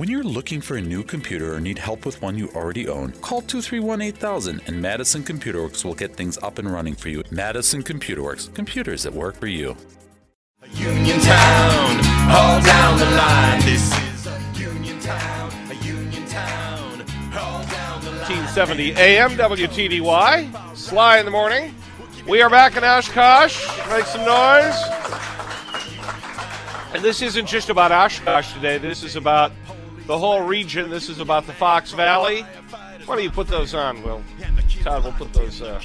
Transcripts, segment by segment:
When you're looking for a new computer or need help with one you already own, call 231-8000 and Madison Computer Works will get things up and running for you. Madison Computer Works, computers that work for you. Uniontown, all down the line. This is a Uniontown, all down the line. 1870 AM WTDY, Sly in the morning. We are back in Oshkosh. Make some noise. And this isn't just about Oshkosh today. This is about the whole region. This is about the Fox Valley. Why don't you put those on, Will? Todd, we'll put those. I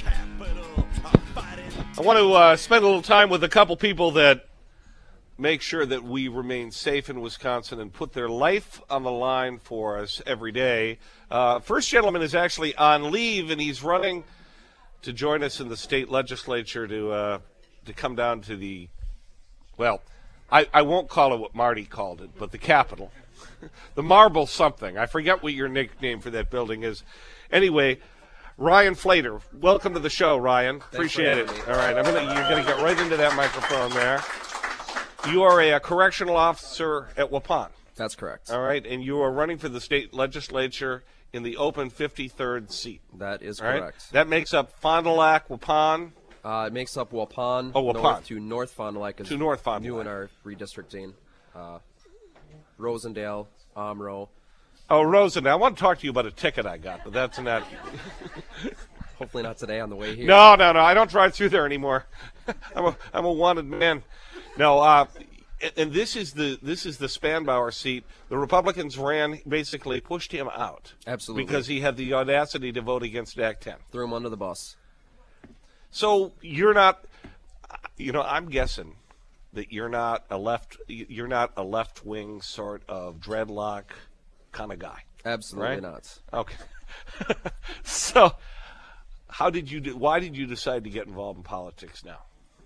want to spend a little time with a couple people that make sure that we remain safe in Wisconsin and put their life on the line for us every day. First gentleman is actually on leave, and he's running to join us in the state legislature to come down to the, well, I won't call it what Marty called it, but the Capitol. The Marble something. I forget what your nickname for that building is. Anyway, Ryan Flater, welcome to the show, Ryan. Appreciate it. All right, you're going to get right into that microphone there. You are a correctional officer at Waupun. That's correct. All right, and you are running for the state legislature in the open 53rd seat. That is right? correct. That makes up Fond du Lac, Waupun. It makes up Waupun. Oh, Waupun. North to North Fond du Lac is to North Fond du new Lac. in our redistricting. Rosendale, Omro. Oh, Rosendale. I want to talk to you about a ticket I got, but that's not. Hopefully not today on the way here. No. I don't drive through there anymore. I'm a wanted man. No, and this is the Spanbauer seat. The Republicans basically pushed him out. Absolutely. Because he had the audacity to vote against Act 10. Threw him under the bus. So you're not, I'm guessing that you're not a left-wing sort of dreadlock kind of guy. Absolutely right? not. Okay. So why did you decide to get involved in politics now?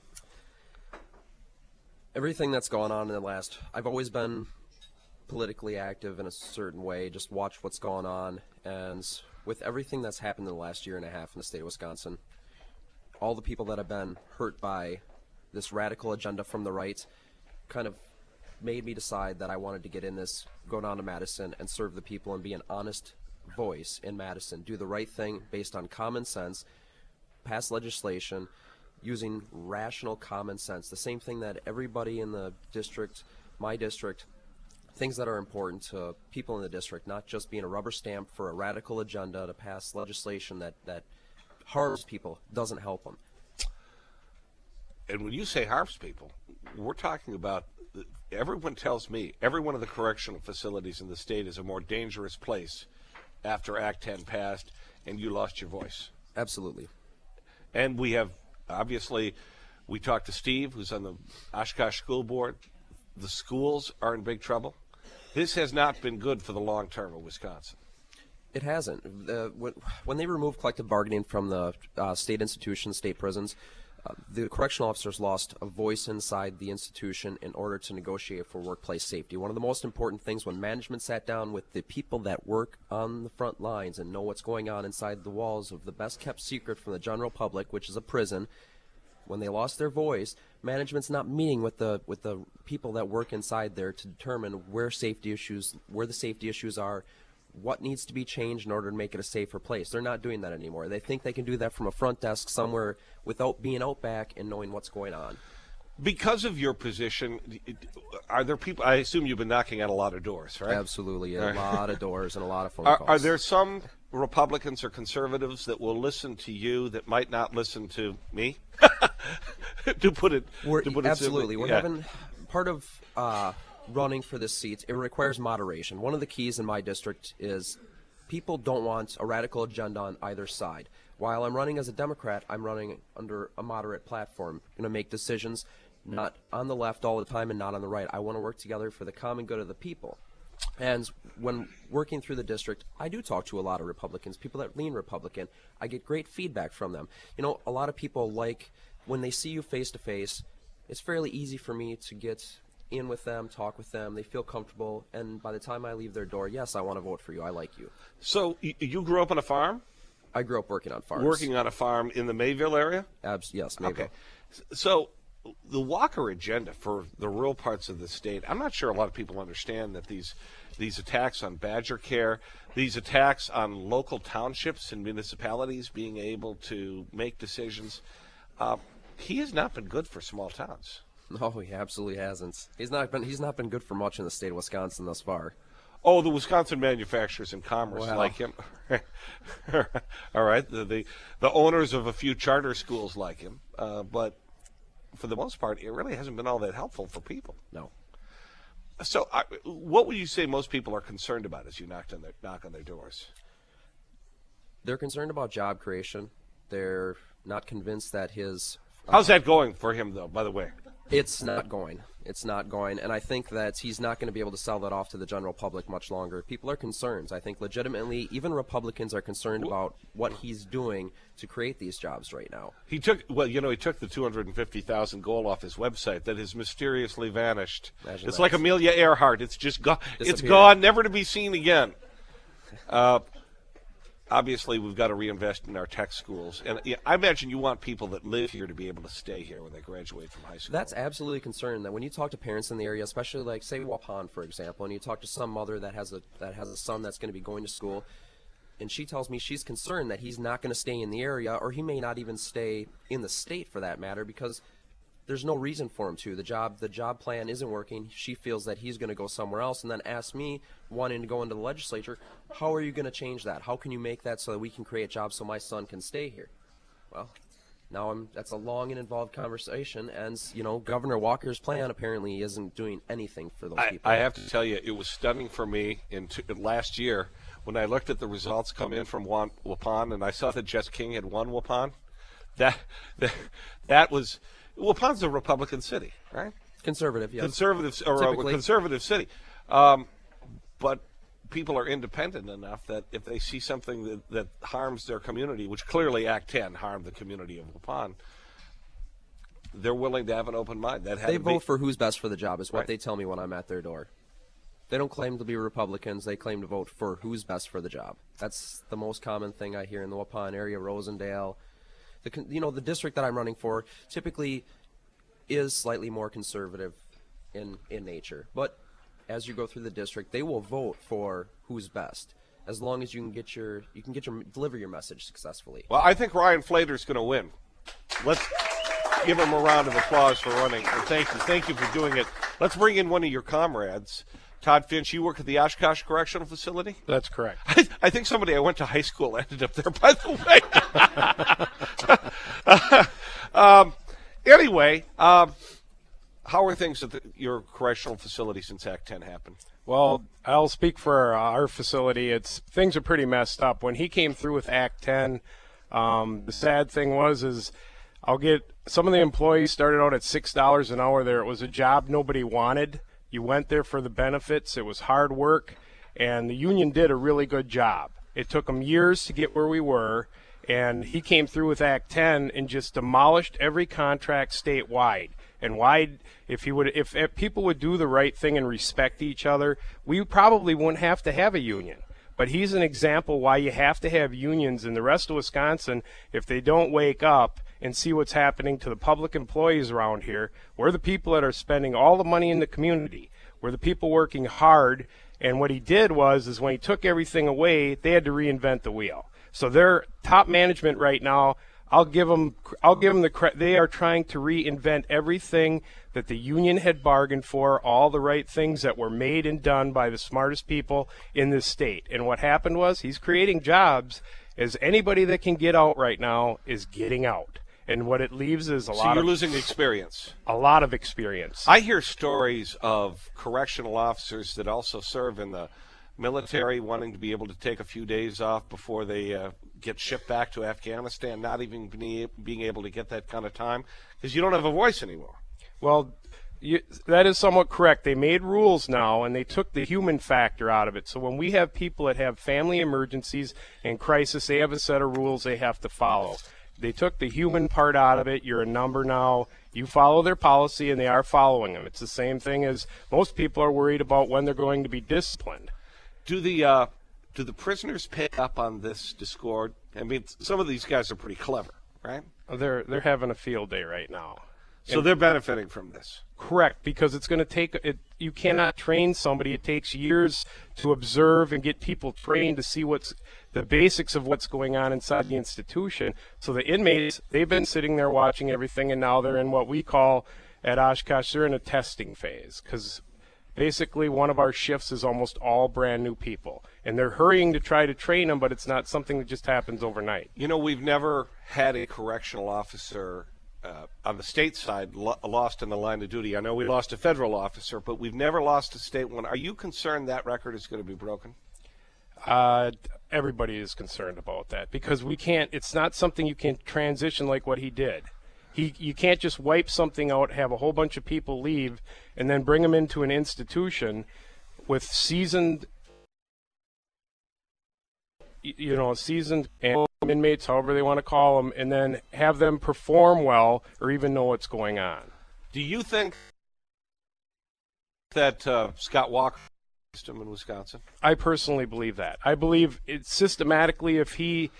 Everything that's gone on in the last, I've always been politically active in a certain way, just watch what's going on, and with everything that's happened in the last year and a half in the state of Wisconsin, all the people that have been hurt by this radical agenda from the right kind of made me decide that I wanted to get in this, go down to Madison and serve the people and be an honest voice in Madison, do the right thing based on common sense, pass legislation, using rational common sense, the same thing that everybody in the district, my district, things that are important to people in the district, not just being a rubber stamp for a radical agenda to pass legislation that harms people, doesn't help them. And when you say harms people, we're talking about, everyone tells me, every one of the correctional facilities in the state is a more dangerous place after Act 10 passed and you lost your voice. Absolutely. And we have, obviously, we talked to Steve, who's on the Oshkosh School Board. The schools are in big trouble. This has not been good for the long term of Wisconsin. It hasn't. When they removed collective bargaining from the state institutions, state prisons, the correctional officers lost a voice inside the institution in order to negotiate for workplace safety. One of the most important things when management sat down with the people that work on the front lines and know what's going on inside the walls of the best kept secret from the general public, which is a prison, when they lost their voice, management's not meeting with the people that work inside there to determine where the safety issues are, what needs to be changed in order to make it a safer place. They're not doing that anymore. They think they can do that from a front desk somewhere without being out back and knowing what's going on. Because of your position, are there people, I assume you've been knocking on a lot of doors, right? Absolutely, a lot of doors and a lot of phone calls. Are there some Republicans or conservatives that will listen to you that might not listen to me? to put it absolutely. simply. We're having part of running for this seat. It requires moderation. One of the keys in my district is people don't want a radical agenda on either side. While I'm running as a Democrat, I'm running under a moderate platform. I'm going to make decisions not on the left all the time and not on the right. I want to work together for the common good of the people. And when working through the district, I do talk to a lot of Republicans, people that lean Republican. I get great feedback from them. You know, a lot of people like when they see you face to face, it's fairly easy for me to get in with them, talk with them. They feel comfortable. And by the time I leave their door, yes, I want to vote for you. I like you. So you grew up on a farm? I grew up working on farms. Working on a farm in the Mayville area? Yes, Mayville. Okay. So the Walker agenda for the rural parts of the state, I'm not sure a lot of people understand that these these attacks on Badger Care, these attacks on local townships and municipalities being able to make decisions. He has not been good for small towns. No, he absolutely hasn't. He's not been good for much in the state of Wisconsin thus far. Oh, the Wisconsin Manufacturers and Commerce like him. All right, the owners of a few charter schools like him, but for the most part, it really hasn't been all that helpful for people. No. So, what would you say most people are concerned about as you knock on their doors? They're concerned about job creation. They're not convinced that his... How's that going for him, though, by the way? It's not going. It's not going. And I think that he's not going to be able to sell that off to the general public much longer. People are concerned. I think legitimately, even Republicans are concerned about what he's doing to create these jobs right now. He took the 250,000 goal off his website that has mysteriously vanished. Imagine it's that. like Amelia Earhart. It's just gone. It's Disappeared. gone, never to be seen again. Obviously, we've got to reinvest in our tech schools. And I imagine you want people that live here to be able to stay here when they graduate from high school. That's absolutely concerned that when you talk to parents in the area, especially like say Waupun, for example, and you talk to some mother that has a son that's going to be going to school, and she tells me she's concerned that he's not going to stay in the area, or he may not even stay in the state for that matter, because there's no reason for him to. The job plan isn't working. She feels that he's going to go somewhere else, and then asks me, wanting to go into the legislature, how are you going to change that? How can you make that so that we can create jobs so my son can stay here? Well, now that's a long and involved conversation, and Governor Walker's plan apparently isn't doing anything for those people. I have to tell you, it was stunning for me last year when I looked at the results come in from Waupun, and I saw that Jess King had won Waupun. That was... Waupun's a Republican city, right? Conservative, yes. Conservative city. But people are independent enough that if they see something that harms their community, which clearly Act 10 harmed the community of Waupun, they're willing to have an open mind. They vote for who's best for the job is what Right. they tell me when I'm at their door. They don't claim to be Republicans. They claim to vote for who's best for the job. That's the most common thing I hear in the Waupun area, Rosendale. The district that I'm running for typically is slightly more conservative in nature. But as you go through the district, they will vote for who's best, as long as you can deliver your message successfully. Well, I think Ryan Flater's going to win. Let's give him a round of applause for running. And thank you for doing it. Let's bring in one of your comrades. Todd Finch, you work at the Oshkosh Correctional Facility? That's correct. I think somebody I went to high school ended up there, by the way. Anyway, how are things at your correctional facility since Act 10 happened? Well, I'll speak for our facility. Things are pretty messed up. When he came through with Act 10, the sad thing is I'll get some of the employees started out at $6 an hour there. It was a job nobody wanted. You went there for the benefits. It was hard work, and the union did a really good job. It took them years to get where we were, and he came through with Act 10 and just demolished every contract statewide. And if people would do the right thing and respect each other, we probably wouldn't have to have a union. But he's an example why you have to have unions in the rest of Wisconsin. If they don't wake up and see what's happening to the public employees around here, we're the people that are spending all the money in the community. We're the people working hard. And what he did is when he took everything away, they had to reinvent the wheel. So their top management right now, I'll give them the credit. They are trying to reinvent everything that the union had bargained for, all the right things that were made and done by the smartest people in this state. And what happened was he's creating jobs, as anybody that can get out right now is getting out. And what it leaves is you're losing experience. A lot of experience. I hear stories of correctional officers that also serve in the military wanting to be able to take a few days off before they get shipped back to Afghanistan, not even being able to get that kind of time because you don't have a voice anymore. Well, that is somewhat correct. They made rules now, and they took the human factor out of it. So when we have people that have family emergencies and crisis, they have a set of rules they have to follow. They took the human part out of it. You're a number now. You follow their policy, and they are following them. It's the same thing as most people are worried about when they're going to be disciplined. Do the prisoners pick up on this discord? I mean, some of these guys are pretty clever, right? They're having a field day right now. So they're benefiting from this. Correct, because it's going to take it. You cannot train somebody. It takes years to observe and get people trained to see what's the basics of what's going on inside the institution. So the inmates, they've been sitting there watching everything, and now they're in what we call at Oshkosh, they're in a testing phase, because basically one of our shifts is almost all brand new people, and they're hurrying to try to train them, but it's not something that just happens overnight. You know, we've never had a correctional officer on the state side lost in the line of duty. I know we lost a federal officer, but we've never lost a state one. Are you concerned that record is going to be broken? Everybody is concerned about that, because we can't. It's not something you can transition like what he did. You can't just wipe something out, have a whole bunch of people leave, and then bring them into an institution with seasoned inmates, however they want to call them, and then have them perform well or even know what's going on. Do you think that Scott Walker system in Wisconsin? I personally believe that. I believe it's systematically, if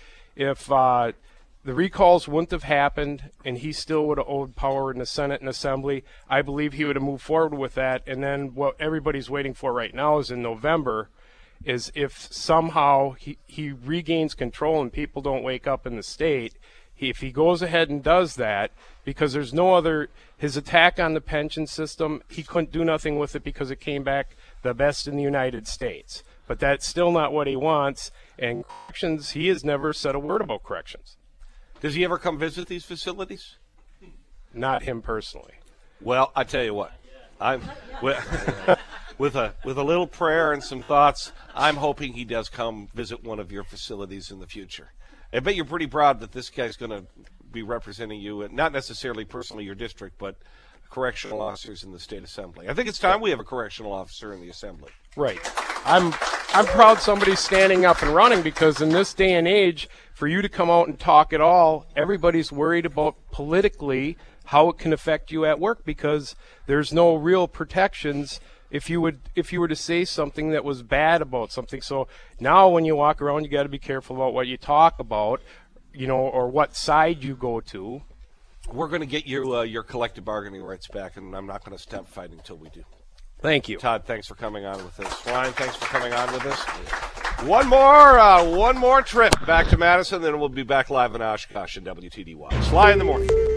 the recalls wouldn't have happened and he still would have owed power in the Senate and Assembly, I believe he would have moved forward with that. And then what everybody's waiting for right now is in November, is if somehow he regains control and people don't wake up in the state, if he goes ahead and does that, because there's no other, his attack on the pension system, he couldn't do nothing with it because it came back the best in the United States. But that's still not what he wants, and corrections, he has never said a word about corrections. Does he ever come visit these facilities? Not him personally. Well, I tell you what, I'm with a little prayer and some thoughts, I'm hoping he does come visit one of your facilities in the future. I bet you're pretty proud that this guy's going to be representing you, not necessarily personally your district, but correctional officers in the state assembly. I think it's time we have a correctional officer in the assembly. Right. I'm proud somebody's standing up and running, because in this day and age, for you to come out and talk at all, everybody's worried about politically how it can affect you at work, because there's no real protections if you were to say something that was bad about something. So now when you walk around, you got to be careful about what you talk about, or what side you go to. We're going to get you your collective bargaining rights back, and I'm not going to stop fighting until we do. Thank you. Todd, thanks for coming on with us. Ryan, thanks for coming on with us. One more trip back to Madison, then we'll be back live in Oshkosh and WTDY. Sly in the morning.